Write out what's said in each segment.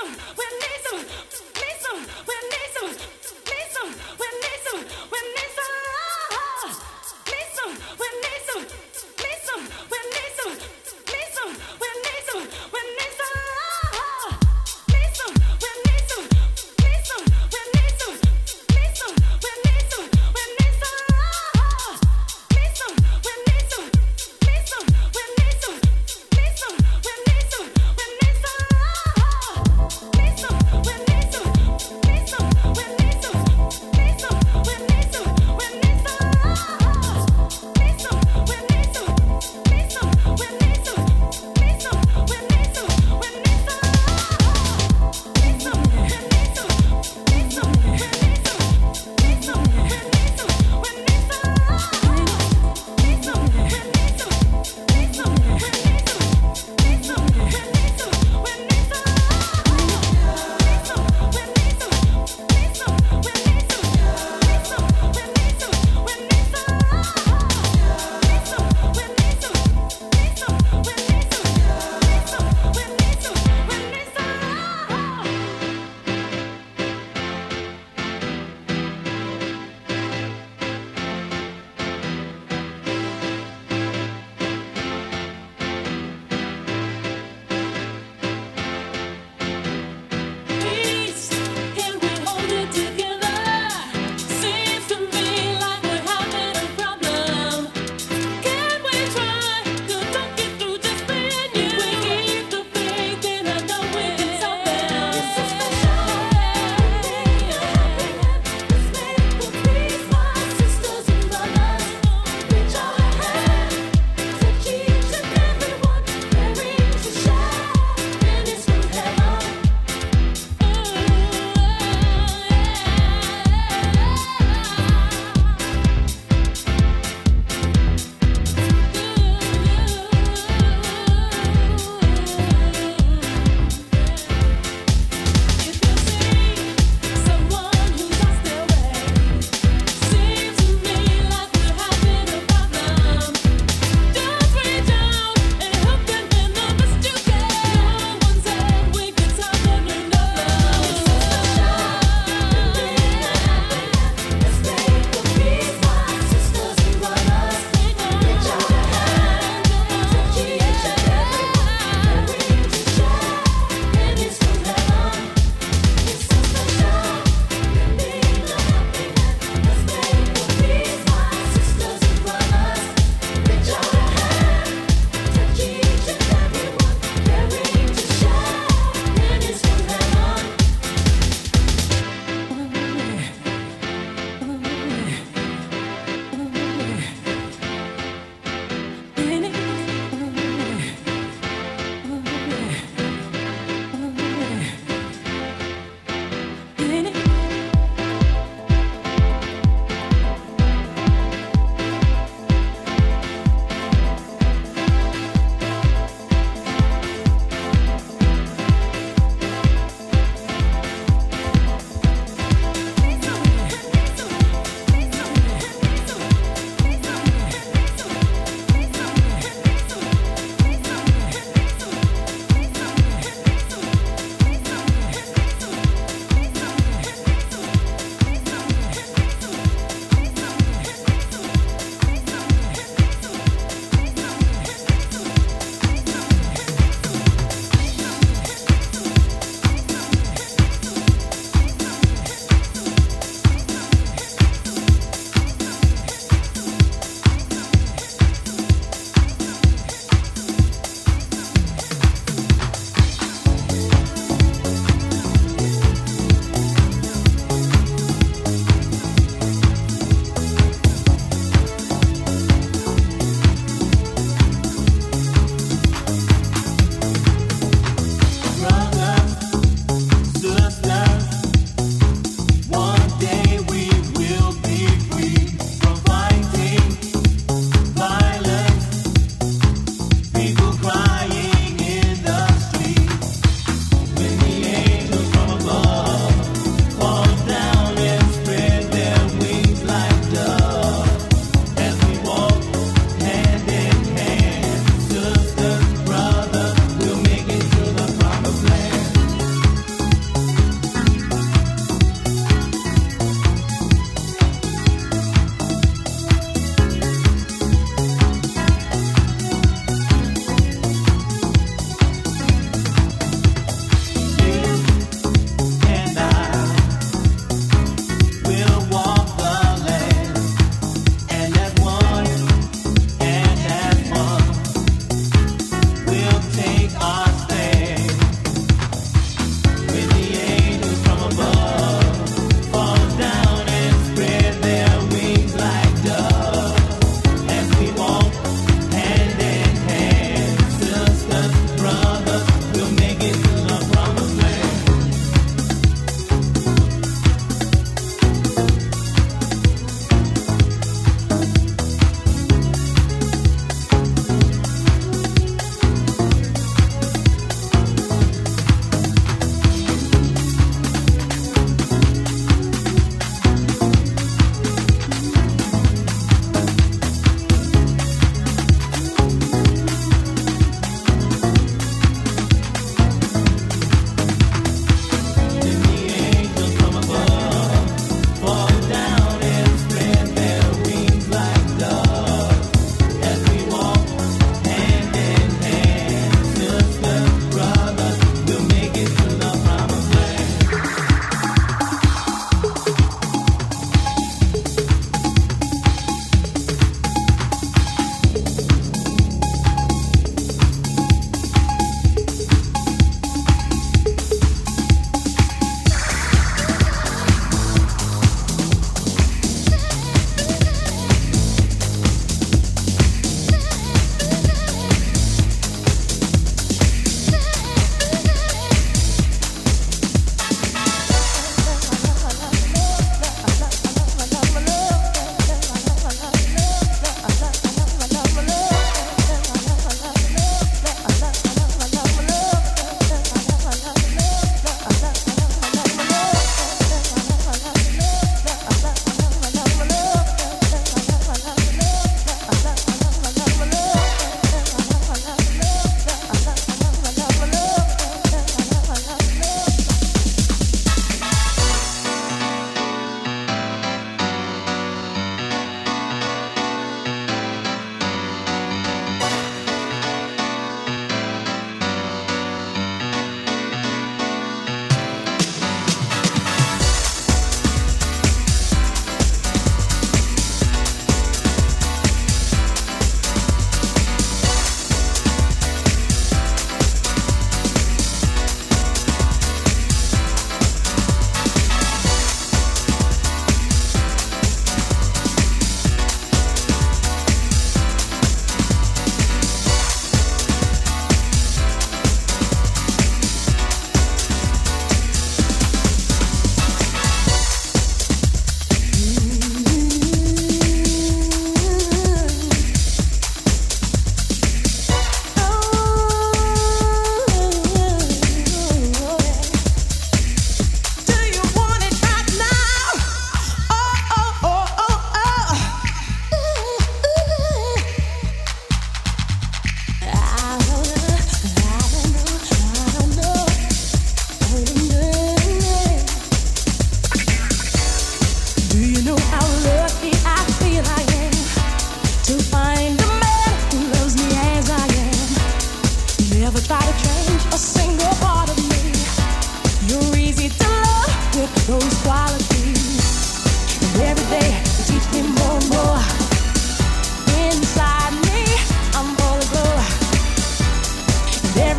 When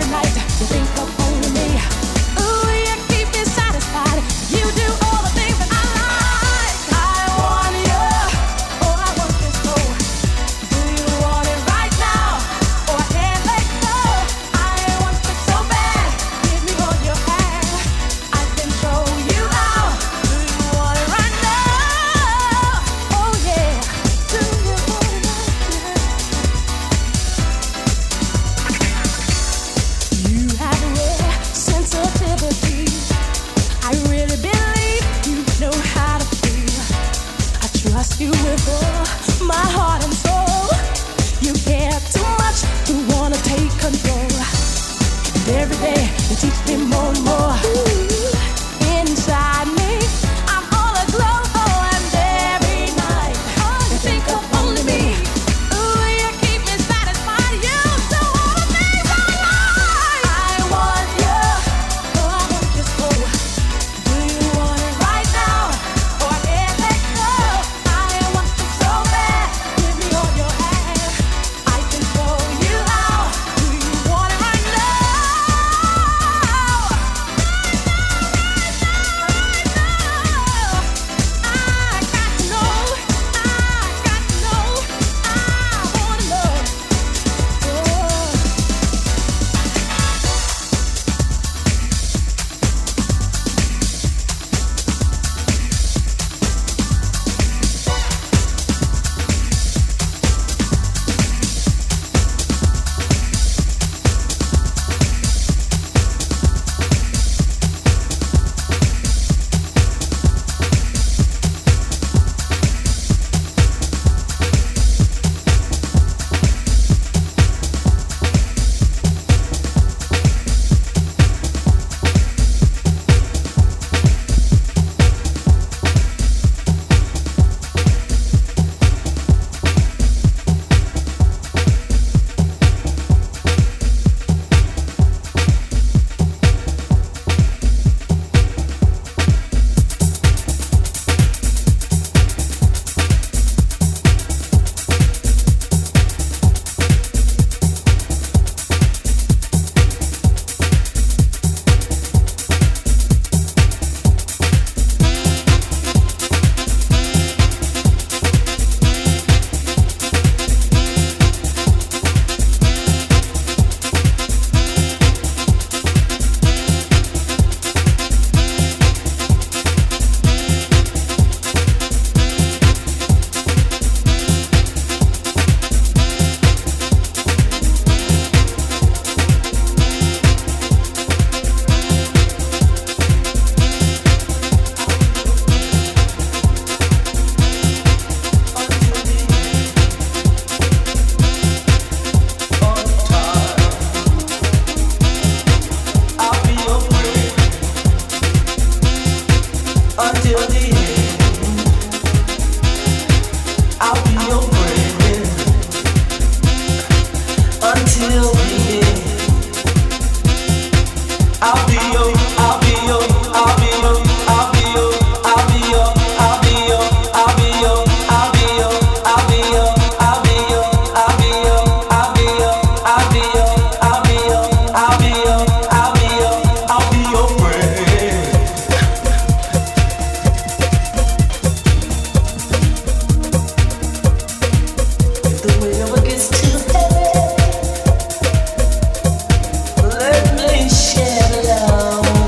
Let me share love.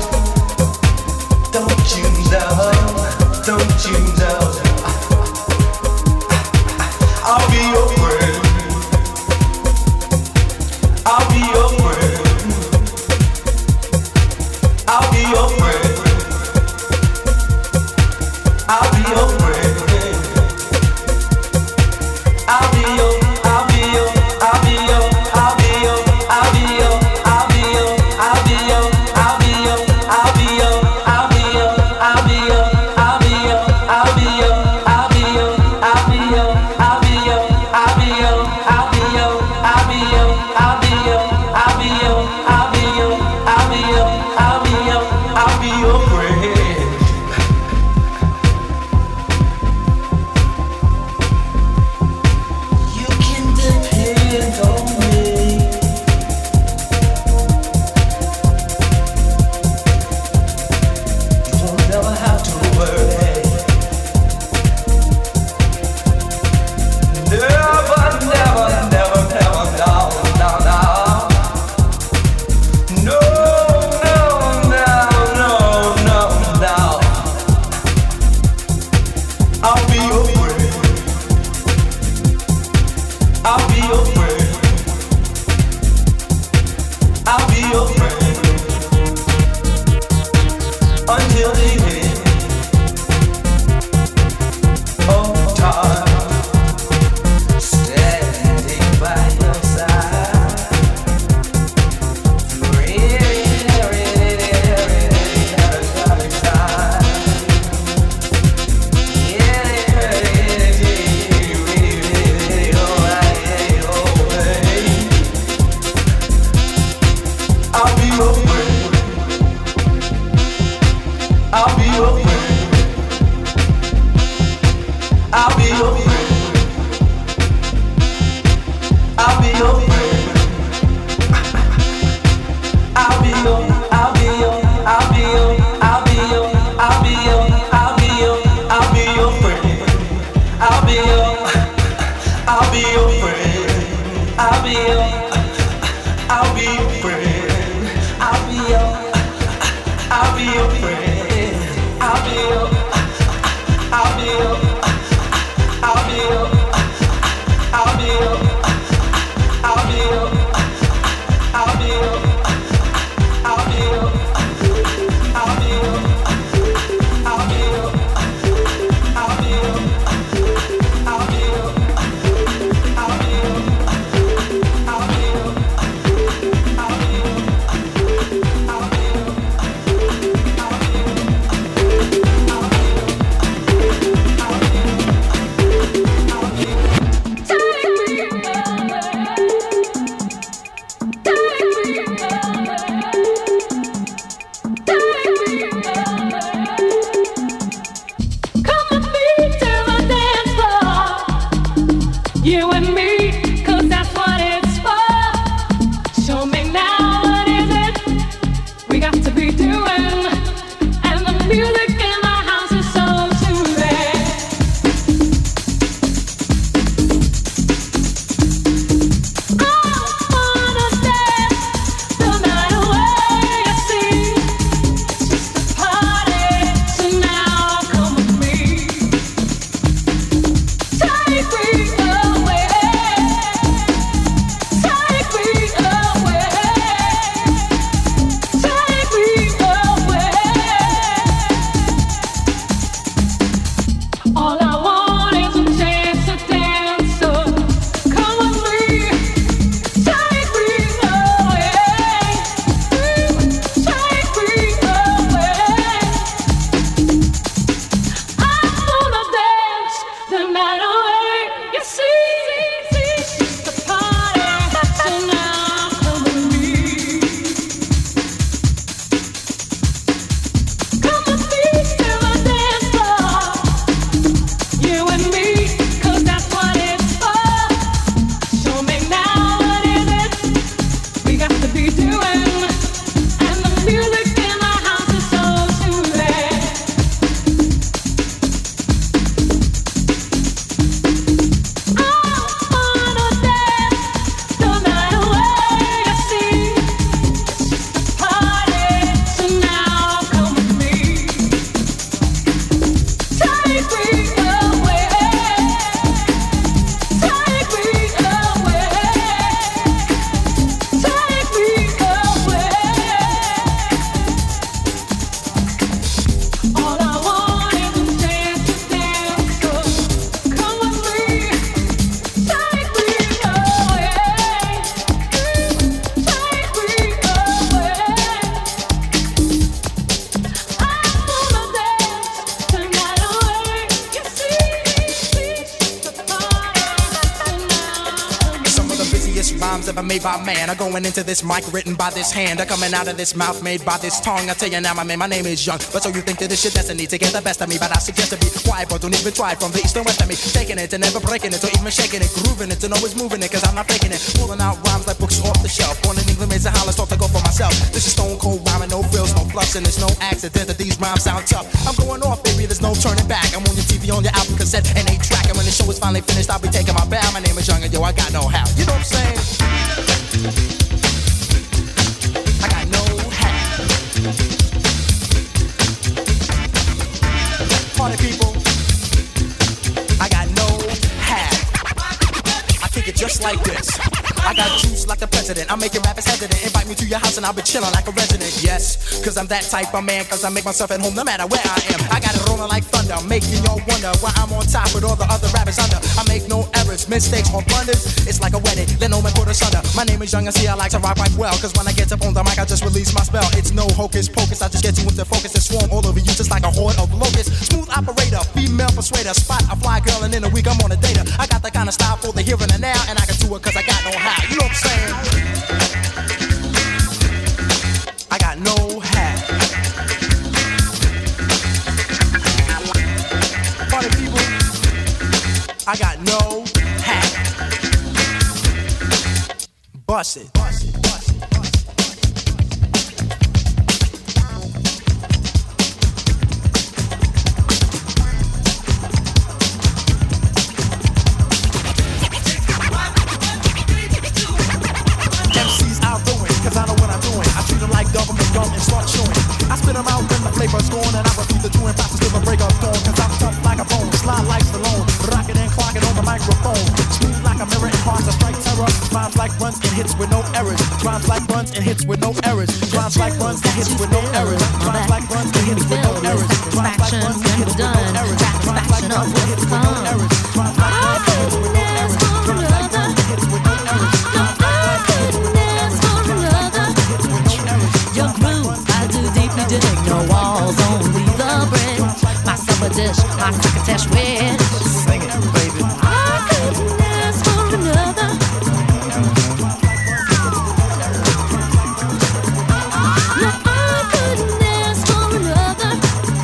ever made by man are going into this mic written by this hand, are coming out of this mouth made by this tongue. I tell you now, my name is Young, but so you think that this shit destiny to get the best of me, but I suggest to be quiet, but don't even try from the east and west of me, taking it and never breaking it or even shaking it, grooving it and always moving it, cause I'm not faking it, pulling out rhymes like books off the shelf. Born in England, raised in Holland, start to go for myself. This is stone cold rhyming, no frills, no fluffs, and there's no accident that these rhymes sound tough. I'm going off, baby, there's no turning back. I'm on your TV, on your album cassette, and 8-track, and when the show is finally finished, I'll be taking my bow. My name is Young, and yo, I got no how. You know what I'm saying? I got no hat. Party people, I got no hat. I kick it just like this. I got juice like the president. I'm making rappers hesitant. Invite me to your house and I'll be chilling like a resident. Yes, cause I'm that type of man. Cause I make myself at home no matter where I am. I got it rolling like thunder, making y'all wonder why I'm on top with all the other rappers under. I make no errors, mistakes or blunders. It's like a wedding, let no man put us under. My name is Young and see I like to rock right well. Cause when I get up on the mic I just release my spell. It's no hocus pocus, I just get you into focus and swarm all over you just like a horde of locusts. Smooth operator, female persuader, spot a fly girl and in a week I'm on a data. I got the kind of style for the here and the now, and I can do it cause I got no how. You know what I'm saying? I got no hat. Party people, I got no hat. Bust it. gum and start chewing. I spit them out when the flavor's gone, and I repeat the chewing process till the break of dawn. Cause I'm tough like a bone, slide like Stallone, rockin' and clockin' on the microphone. Smooth like a mirror and hard to strike terror. Rhymes like runs and hits with no errors. Rhymes like runs and hits with no errors. Rhymes like runs and hits with no errors. Rhymes like runs and hits with no errors. Rhymes like runs and hits with no errors. Rhymes like runs and hits with no errors. Rhymes like runs and hits with no errors. Rhymes like runs and hits with no errors. Your groove, I do deeply dig. No walls, only the brick. My supper dish, my crocketesh wish. Sing it, baby. I couldn't ask for another. No, I couldn't ask for another.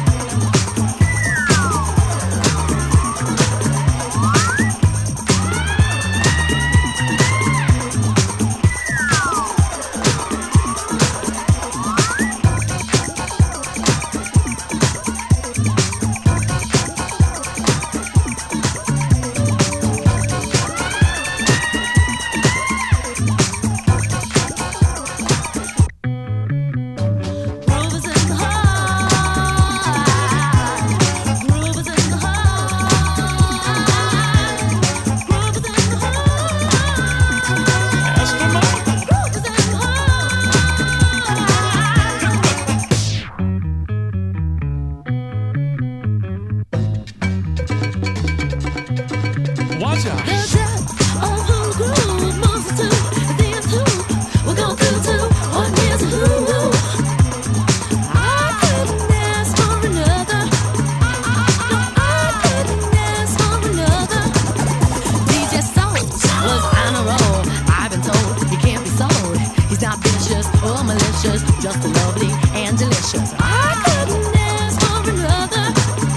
Just lovely and delicious. I couldn't ask for another.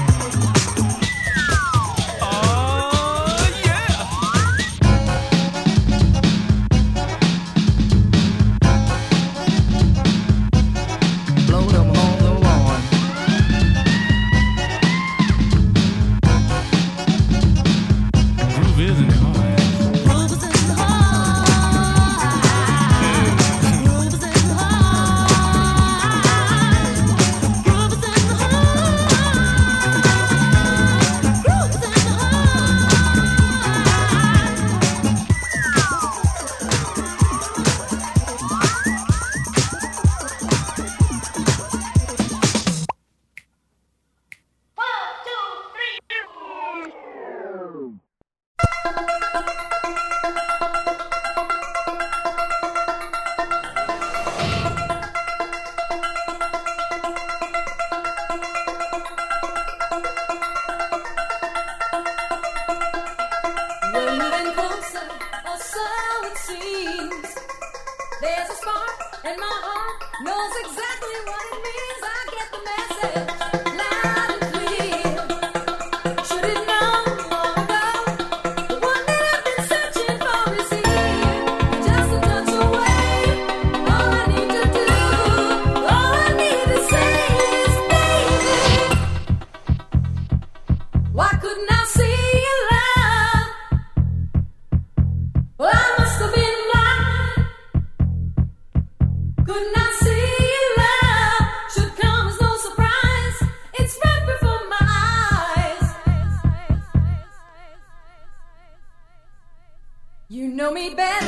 Blow them on the lawn. Groove is in the heart. Groove is in the heart. Groove is in the heart. Groove is in the heart. Groove is in the We're moving closer, or so it seems. There's a spark, and my heart knows exactly what it means. I get the message loud and clear. Should have known long ago, the one that I've been searching for is here. Just a touch away. All I need to do, all I need to say is, baby, why couldn't I see your love? Well, I must have been blind. Could not see your love. Should come as no surprise. It's right before my eyes. You know me better.